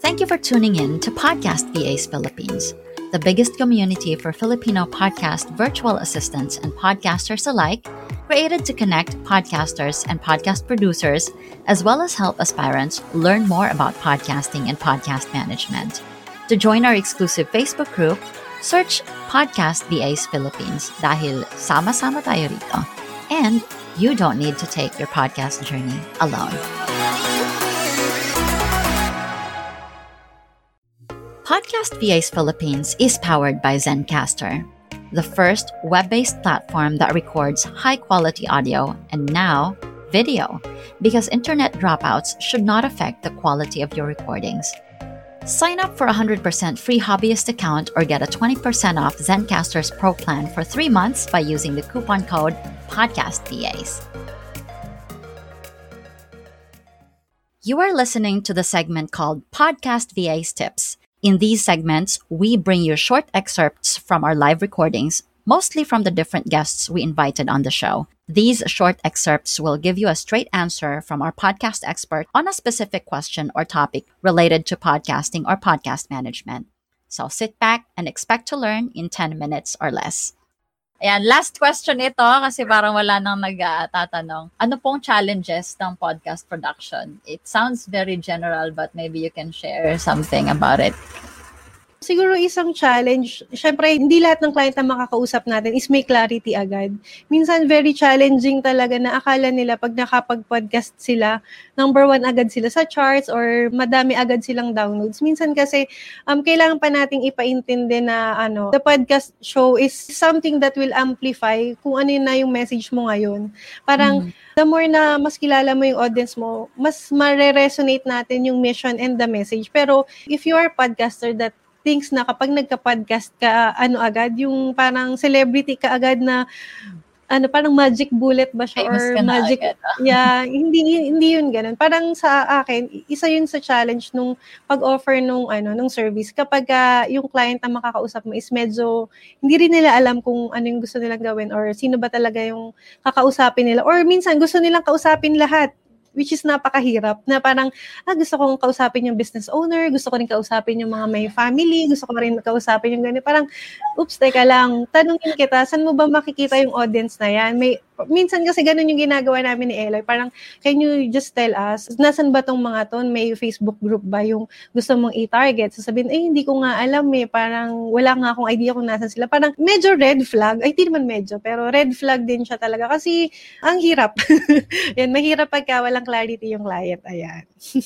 Thank you for tuning in to Podcast VAs Philippines, the biggest community for Filipino podcast virtual assistants and podcasters alike, created to connect podcasters and podcast producers, as well as help aspirants learn more about podcasting and podcast management. To join our exclusive Facebook group, search Podcast VAs Philippines dahil sama-sama tayo rito. And you don't need to take your podcast journey alone. Podcast VAs Philippines is powered by Zencastr, the first web-based platform that records high-quality audio and now video, because internet dropouts should not affect the quality of your recordings. Sign up for a 100% free hobbyist account or get a 20% off Zencastr's Pro plan for 3 months by using the coupon code PODCASTVAs. You are listening to the segment called Podcast VAs Tips. In these segments, we bring you short excerpts from our live recordings, mostly from the different guests we invited on the show. These short excerpts will give you a straight answer from our podcast expert on a specific question or topic related to podcasting or podcast management. So sit back and expect to learn in 10 minutes or less. Ayan, last question ito kasi parang wala nang nagtatanong. Ano pong challenges ng podcast production? It sounds very general but maybe you can share something about it. Siguro isang challenge, syempre hindi lahat ng client na makakausap natin is may clarity agad. Minsan very challenging talaga na akala nila pag nakapag-podcast sila, number 1 agad sila sa charts or madami agad silang downloads. Minsan kasi kailangan pa nating ipaintindi na the podcast show is something that will amplify kung ano na yung message mo ngayon. Parang the more na mas kilala mo yung audience mo, mas mare-resonate natin yung mission and the message. Pero if you are a podcaster that thinks na kapag nagka-podcast ka, agad, yung parang celebrity ka agad na, parang magic bullet ba siya? Famous or magic, yeah, hindi yun ganun. Parang sa akin, isa yun sa challenge nung pag-offer nung service. Kapag yung client na makakausap mo is medyo, hindi rin nila alam kung ano yung gusto nilang gawin or sino ba talaga yung kakausapin nila. Or minsan, gusto nilang kausapin lahat, which is napakahirap, na parang, gusto kong kausapin yung business owner, gusto ko rin kausapin yung mga may family, gusto ko rin kausapin yung ganyan. Parang, oops, teka lang, tanungin kita, saan mo ba makikita yung audience na yan? Minsan kasi ganun yung ginagawa namin ni Eloy. Parang, can you just tell us, nasan ba tong mga to? May Facebook group ba yung gusto mong i-target? Sasabihin, hindi ko nga alam parang wala nga akong idea kung nasan sila. Parang medyo red flag, hindi naman medyo, pero red flag din siya talaga kasi ang hirap. Yan, mahirap pagka walang clarity yung client. Ayan.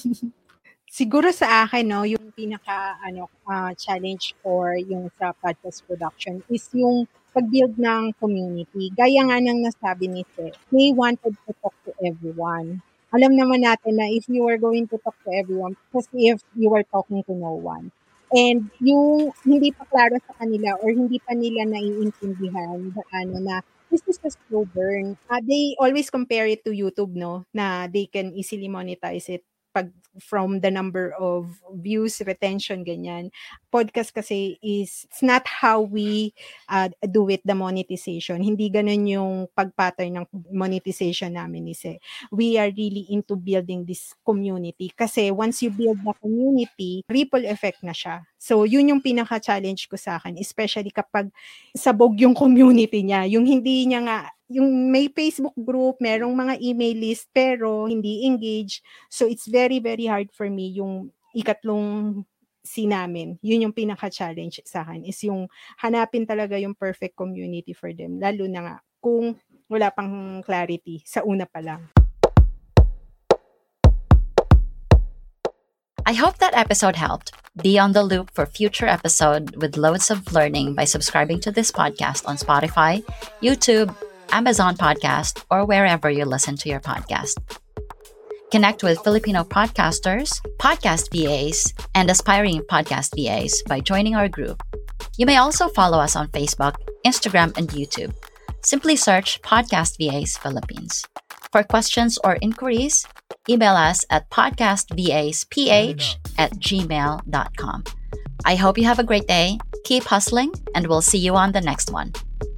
Siguro sa akin, yung pinaka challenge for yung sa podcast production is yung pag-build ng community. Gaya nga ng nasabi ni Seth, they wanted to talk to everyone. Alam naman natin na if you are going to talk to everyone, kasi if you are talking to no one, and yung hindi pa klaro sa kanila or hindi pa nila naiintindihan na this is a slow burn. They always compare it to YouTube, na they can easily monetize it from the number of views, retention, ganyan. Podcast kasi it's not how we do it, the monetization. Hindi ganun yung pag-pattern ng monetization namin, we are really into building this community. Kasi once you build the community, ripple effect na siya. So, yun yung pinaka-challenge ko sa akin, especially kapag sabog yung community niya. Yung hindi niya nga, yung may Facebook group, merong mga email list, pero hindi engage. So, it's very, very hard for me yung ikatlong namin. Yun yung pinaka-challenge sa akin, is yung hanapin talaga yung perfect community for them. Lalo na nga, kung wala pang clarity sa una pa lang. I hope that episode helped. Be on the loop for future episode with loads of learning by subscribing to this podcast on Spotify, YouTube, Amazon Podcast, or wherever you listen to your podcast. Connect with Filipino podcasters, podcast VAs, and aspiring podcast VAs by joining our group. You may also follow us on Facebook, Instagram, and YouTube. Simply search Podcast VAs Philippines. For questions or inquiries, email us at podcastvasph@gmail.com. I hope you have a great day, keep hustling, and we'll see you on the next one.